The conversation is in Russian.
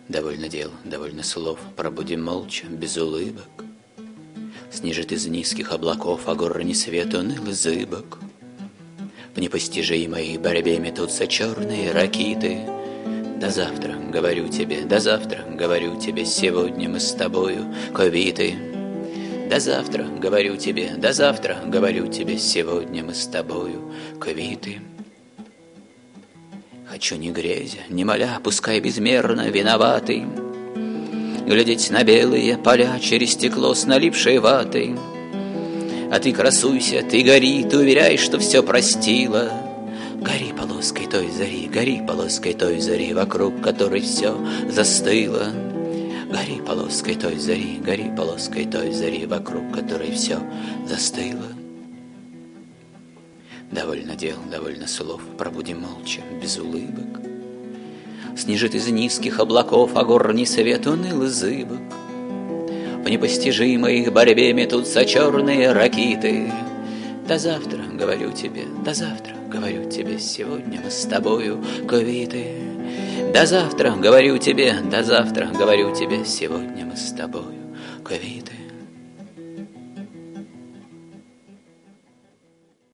Довольно дел, довольно слов, пробудем молча, без улыбок. Снижет из низких облаков огорный свет унылый зыбок. В непостижимой борьбе метутся черные ракиты. До завтра, говорю тебе, до завтра, говорю тебе, сегодня мы с тобою ковиты. До завтра, говорю тебе, до завтра, говорю тебе, сегодня мы с тобою ковиты. Хочу не грезя, не моля, пускай безмерно виноватый, глядеть на белые поля через стекло с налипшей ватой. А ты красуйся, ты гори, ты уверяй, что все простила. Гори полоской той зари, гори полоской той зари, вокруг которой все застыло. Гори полоской той зари, гори полоской той зари, вокруг которой все застыло. Довольно дел, довольно слов, пробудем молча, без улыбок. Снижит из низких облаков огорний свет унылый зыбок. В непостижимой борьбе метутся черные ракиты. До завтра, говорю тебе, до завтра, говорю тебе, сегодня мы с тобою ковиты. До завтра, говорю тебе, до завтра, говорю тебе, сегодня мы с тобою ковиты.